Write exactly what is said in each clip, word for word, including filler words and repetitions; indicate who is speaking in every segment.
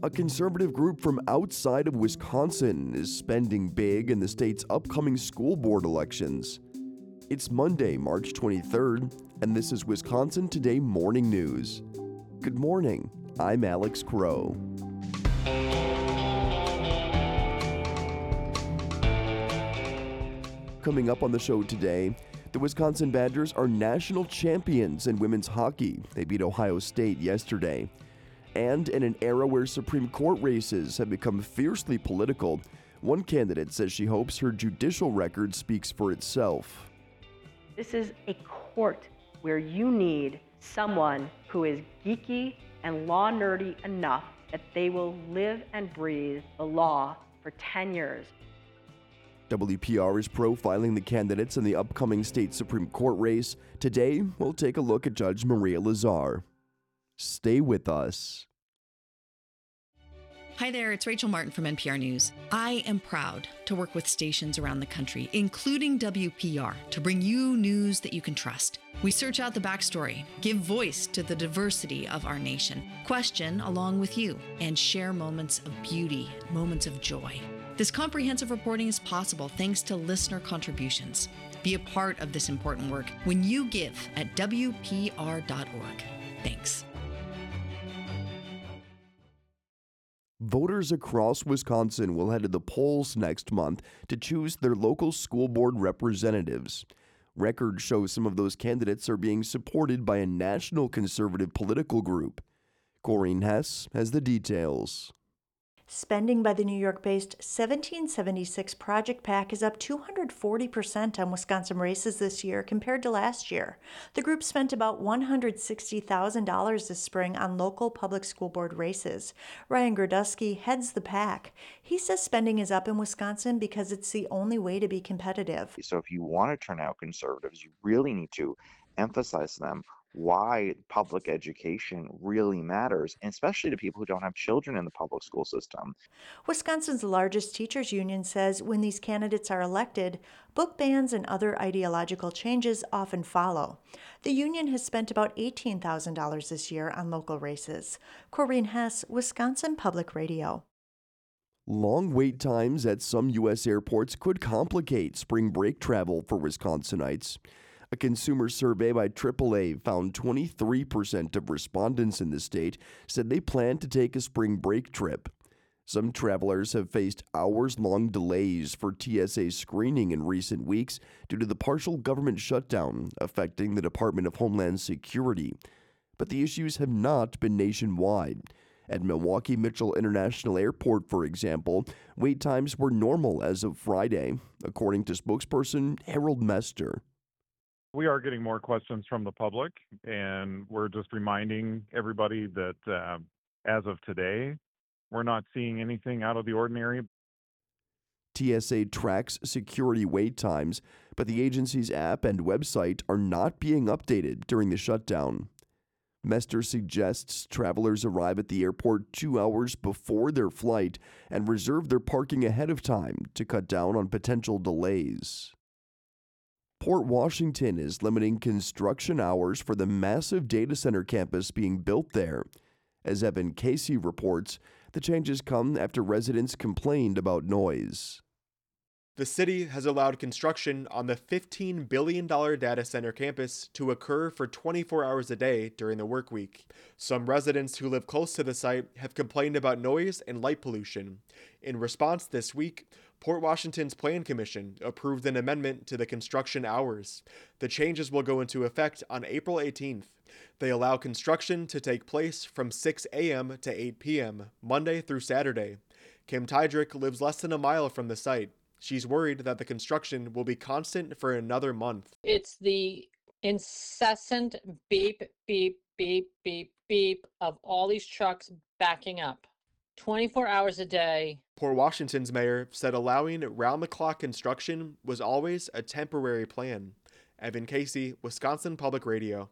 Speaker 1: A conservative group from outside of Wisconsin is spending big in the state's upcoming school board elections. It's Monday, March twenty-third, and this is Wisconsin Today Morning News. Good morning, I'm Alex Crow. Coming up on the show today, the Wisconsin Badgers are national champions in women's hockey. They beat Ohio State yesterday. And in an era where Supreme Court races have become fiercely political, one candidate says she hopes her judicial record speaks for itself.
Speaker 2: This is a court where you need someone who is geeky and law nerdy enough that they will live and breathe the law for ten years.
Speaker 1: W P R is profiling the candidates in the upcoming state Supreme Court race. Today, we'll take a look at Judge Maria Lazar. Stay with us.
Speaker 3: Hi there, it's Rachel Martin from N P R News. I am proud to work with stations around the country, including W P R, to bring you news that you can trust. We search out the backstory, give voice to the diversity of our nation, question along with you, and share moments of beauty, moments of joy. This comprehensive reporting is possible thanks to listener contributions. Be a part of this important work when you give at W P R dot org. Thanks.
Speaker 1: Voters across Wisconsin will head to the polls next month to choose their local school board representatives. Records show some of those candidates are being supported by a national conservative political group. Corinne Hess has the details.
Speaker 4: Spending by the New York-based seventeen seventy-six Project PAC is up two hundred forty percent on Wisconsin races this year compared to last year. The group spent about one hundred sixty thousand dollars this spring on local public school board races. Ryan Grodusky heads the PAC. He says spending is up in Wisconsin because it's the only way to be competitive.
Speaker 5: So if you want to turn out conservatives, you really need to emphasize them why public education really matters, and especially to people who don't have children in the public school system.
Speaker 4: Wisconsin's largest teachers union says when these candidates are elected, book bans and other ideological changes often follow. The union has spent about eighteen thousand dollars this year on local races. Corinne Hess, Wisconsin Public Radio.
Speaker 1: Long wait times at some U S airports could complicate spring break travel for Wisconsinites. A consumer survey by triple A found twenty-three percent of respondents in the state said they plan to take a spring break trip. Some travelers have faced hours-long delays for T S A screening in recent weeks due to the partial government shutdown affecting the Department of Homeland Security. But the issues have not been nationwide. At Milwaukee Mitchell International Airport, for example, wait times were normal as of Friday, according to spokesperson Harold Mester.
Speaker 6: We are getting more questions from the public, and we're just reminding everybody that uh, as of today, we're not seeing anything out of the ordinary.
Speaker 1: T S A tracks security wait times, but the agency's app and website are not being updated during the shutdown. Mester suggests travelers arrive at the airport two hours before their flight and reserve their parking ahead of time to cut down on potential delays. Port Washington is limiting construction hours for the massive data center campus being built there. As Evan Casey reports, the changes come after residents complained about noise.
Speaker 7: The city has allowed construction on the fifteen billion dollars data center campus to occur for twenty-four hours a day during the work week. Some residents who live close to the site have complained about noise and light pollution. In response this week, Port Washington's Plan Commission approved an amendment to the construction hours. The changes will go into effect on April eighteenth. They allow construction to take place from six a.m. to eight p.m., Monday through Saturday. Kim Tydrick lives less than a mile from the site. She's worried that the construction will be constant for another month.
Speaker 8: It's the incessant beep, beep, beep, beep, beep of all these trucks backing up. twenty-four hours a day.
Speaker 7: Port Washington's mayor said allowing round-the-clock construction was always a temporary plan. Evan Casey, Wisconsin Public Radio.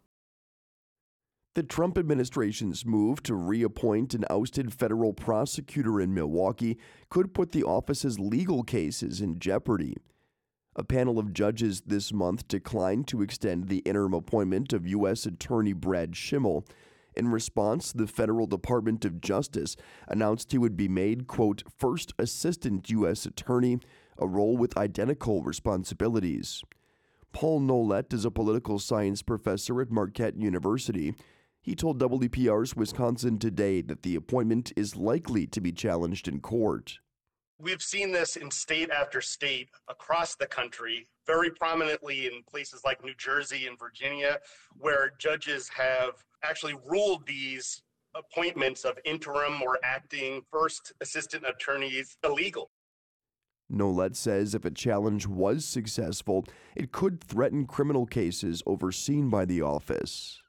Speaker 1: The Trump administration's move to reappoint an ousted federal prosecutor in Milwaukee could put the office's legal cases in jeopardy. A panel of judges this month declined to extend the interim appointment of U S Attorney Brad Schimmel. In response, the Federal Department of Justice announced he would be made, quote, first assistant U S attorney, a role with identical responsibilities. Paul Nolet is a political science professor at Marquette University. He told W P R's Wisconsin Today that the appointment is likely to be challenged in court.
Speaker 9: We've seen this in state after state across the country, very prominently in places like New Jersey and Virginia, where judges have actually ruled these appointments of interim or acting first assistant attorneys illegal.
Speaker 1: Nolet says if a challenge was successful, it could threaten criminal cases overseen by the office.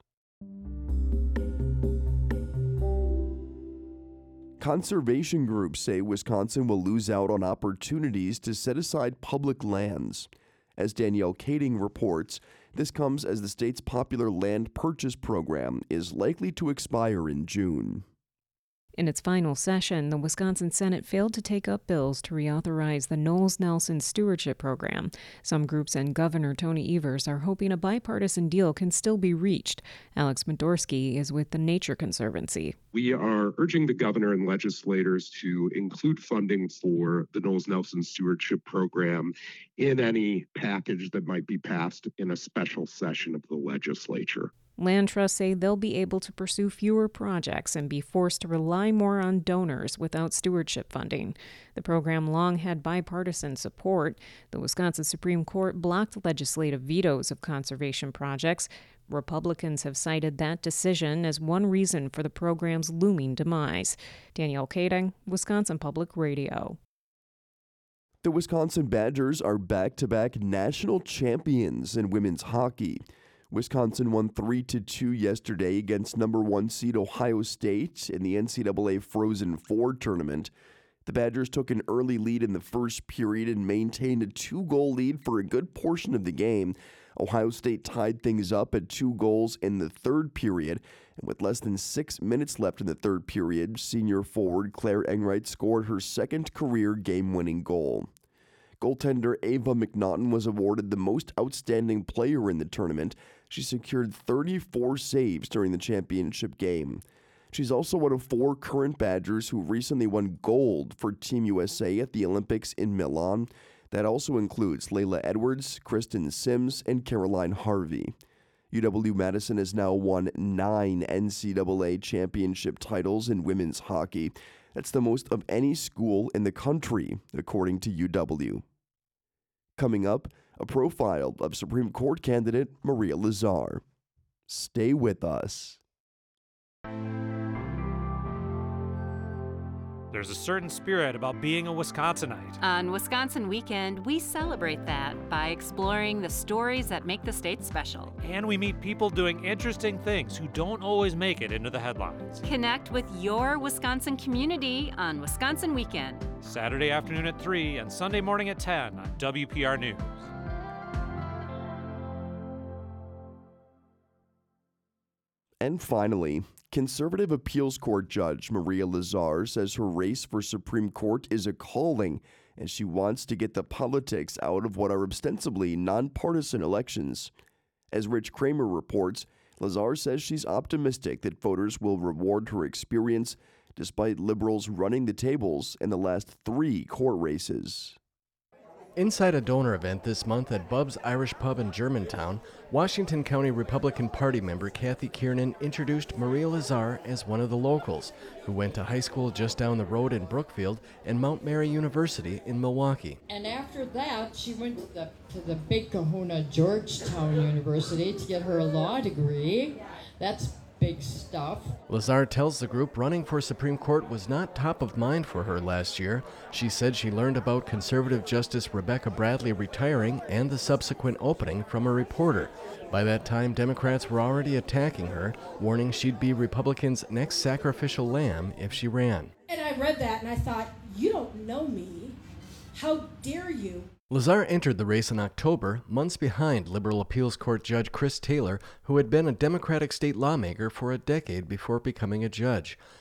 Speaker 1: Conservation groups say Wisconsin will lose out on opportunities to set aside public lands. As Danielle Kading reports, this comes as the state's popular land purchase program is likely to expire in June.
Speaker 10: In its final session, the Wisconsin Senate failed to take up bills to reauthorize the Knowles-Nelson Stewardship Program. Some groups and Governor Tony Evers are hoping a bipartisan deal can still be reached. Alex Modorsky is with the Nature Conservancy.
Speaker 11: We are urging the governor and legislators to include funding for the Knowles-Nelson Stewardship Program in any package that might be passed in a special session of the legislature.
Speaker 10: Land trusts say they'll be able to pursue fewer projects and be forced to rely more on donors without stewardship funding. The program long had bipartisan support. The Wisconsin Supreme Court blocked legislative vetoes of conservation projects. Republicans have cited that decision as one reason for the program's looming demise. Danielle Kading, Wisconsin Public Radio.
Speaker 1: The Wisconsin Badgers are back-to-back national champions in women's hockey. Wisconsin won three to two yesterday against number one seed Ohio State in the N C double A Frozen Four tournament. The Badgers took an early lead in the first period and maintained a two-goal lead for a good portion of the game. Ohio State tied things up at two goals in the third period, and with less than six minutes left in the third period, senior forward Claire Enright scored her second career game-winning goal. Goaltender Ava McNaughton was awarded the most outstanding player in the tournament. She secured thirty-four saves during the championship game. She's also one of four current Badgers who recently won gold for Team U S A at the Olympics in Milan. That also includes Layla Edwards, Kristen Sims, and Caroline Harvey. U W-Madison has now won nine N C double A championship titles in women's hockey. That's the most of any school in the country, according to U W. Coming up, a profile of Supreme Court candidate Maria Lazar. Stay with us.
Speaker 12: There's a certain spirit about being a Wisconsinite.
Speaker 13: On Wisconsin Weekend, we celebrate that by exploring the stories that make the state special.
Speaker 12: And we meet people doing interesting things who don't always make it into the headlines.
Speaker 13: Connect with your Wisconsin community on Wisconsin Weekend.
Speaker 12: Saturday afternoon at three and Sunday morning at ten on W P R News.
Speaker 1: And finally, conservative appeals court judge Maria Lazar says her race for Supreme Court is a calling, and she wants to get the politics out of what are ostensibly nonpartisan elections. As Rich Kramer reports, Lazar says she's optimistic that voters will reward her experience despite liberals running the tables in the last three court races.
Speaker 14: Inside a donor event this month at Bub's Irish Pub in Germantown, Washington County Republican Party member Kathy Kiernan introduced Maria Lazar as one of the locals, who went to high school just down the road in Brookfield and Mount Mary University in Milwaukee.
Speaker 15: And after that, she went to the, to the big kahuna Georgetown University to get her law degree. That's big stuff.
Speaker 14: Lazar tells the group running for Supreme Court was not top of mind for her last year. She said she learned about conservative Justice Rebecca Bradley retiring and the subsequent opening from a reporter. By that time, Democrats were already attacking her, warning she'd be Republicans' next sacrificial lamb if she ran.
Speaker 16: And I read that and I thought, you don't know me. How dare you?
Speaker 14: Lazar entered the race in October, months behind Liberal Appeals Court Judge Chris Taylor, who had been a Democratic state lawmaker for a decade before becoming a judge.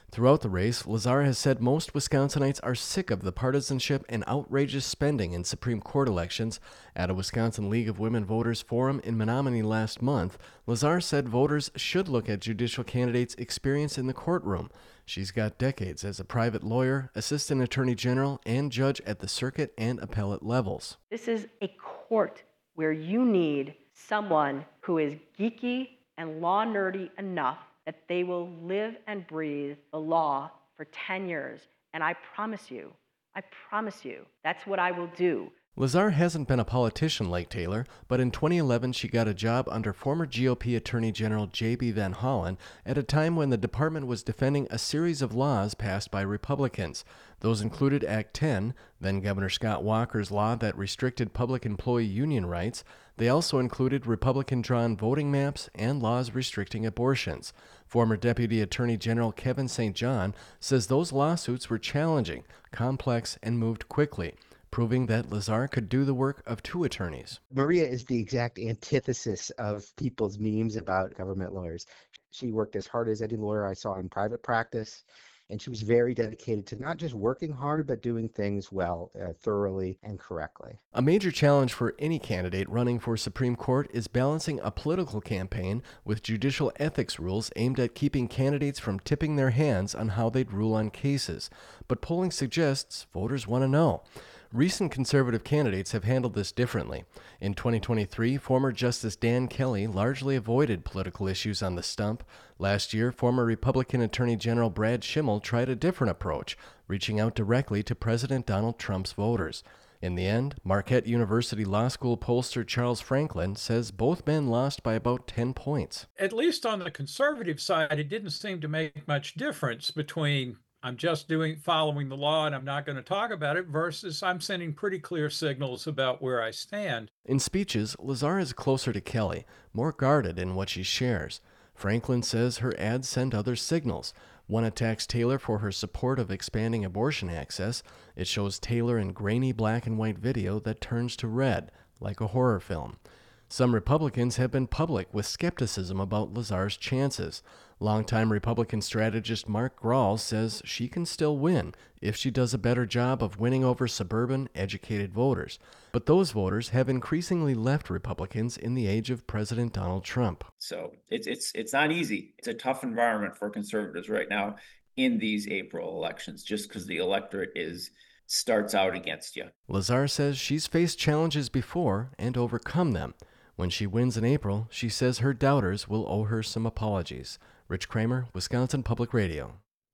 Speaker 14: Throughout the race, Lazar has said most Wisconsinites are sick of the partisanship and outrageous spending in Supreme Court elections. At a Wisconsin League of Women Voters forum in Menominee last month, Lazar said voters should look at judicial candidates' experience in the courtroom. She's got decades as a private lawyer, assistant attorney general, and judge at the circuit and appellate levels.
Speaker 2: This is a court where you need someone who is geeky and law nerdy enough that they will live and breathe the law for ten years. And I promise you, I promise you, that's what I will do.
Speaker 14: Lazar hasn't been a politician like Taylor, but in twenty eleven she got a job under former G O P Attorney General J B Van Hollen at a time when the department was defending a series of laws passed by Republicans. Those included Act ten, then Governor Scott Walker's law that restricted public employee union rights. They also included Republican-drawn voting maps and laws restricting abortions. Former Deputy Attorney General Kevin Saint John says those lawsuits were challenging, complex, and moved quickly, proving that Lazar could do the work of two attorneys.
Speaker 17: Maria is the exact antithesis of people's memes about government lawyers. She worked as hard as any lawyer I saw in private practice, and she was very dedicated to not just working hard, but doing things well, uh, thoroughly, and correctly.
Speaker 14: A major challenge for any candidate running for Supreme Court is balancing a political campaign with judicial ethics rules aimed at keeping candidates from tipping their hands on how they'd rule on cases. But polling suggests voters want to know. Recent conservative candidates have handled this differently. In twenty twenty-three, former Justice Dan Kelly largely avoided political issues on the stump. Last year, former Republican Attorney General Brad Schimmel tried a different approach, reaching out directly to President Donald Trump's voters. In the end, Marquette University Law School pollster Charles Franklin says both men lost by about ten points.
Speaker 18: At least on the conservative side, it didn't seem to make much difference between I'm just doing following the law and I'm not going to talk about it versus I'm sending pretty clear signals about where I stand.
Speaker 14: In speeches, Lazar is closer to Kelly, more guarded in what she shares. Franklin says her ads send other signals. One attacks Taylor for her support of expanding abortion access. It shows Taylor in grainy black and white video that turns to red, like a horror film. Some Republicans have been public with skepticism about Lazar's chances. Longtime Republican strategist Mark Grahl says she can still win if she does a better job of winning over suburban, educated voters. But those voters have increasingly left Republicans in the age of President Donald Trump.
Speaker 19: So it's it's it's not easy. It's a tough environment for conservatives right now in these April elections, just because the electorate is starts out against you.
Speaker 14: Lazar says she's faced challenges before and overcome them. When she wins in April, she says her doubters will owe her some apologies. Rich Kramer, Wisconsin Public Radio.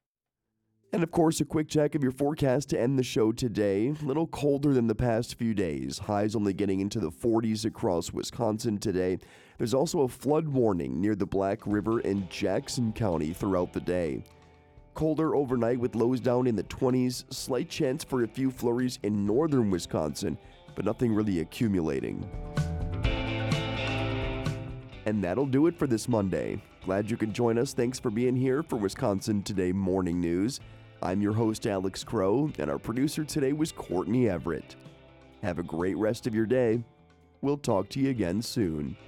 Speaker 1: And of course, a quick check of your forecast to end the show today. A little colder than the past few days. Highs only getting into the forties across Wisconsin today. There's also a flood warning near the Black River in Jackson County throughout the day. Colder overnight with lows down in the twenties. Slight chance for a few flurries in northern Wisconsin, but nothing really accumulating. And that'll do it for this Monday. Glad you could join us. Thanks for being here for Wisconsin Today Morning News. I'm your host, Alex Crow, and our producer today was Courtney Everett. Have a great rest of your day. We'll talk to you again soon.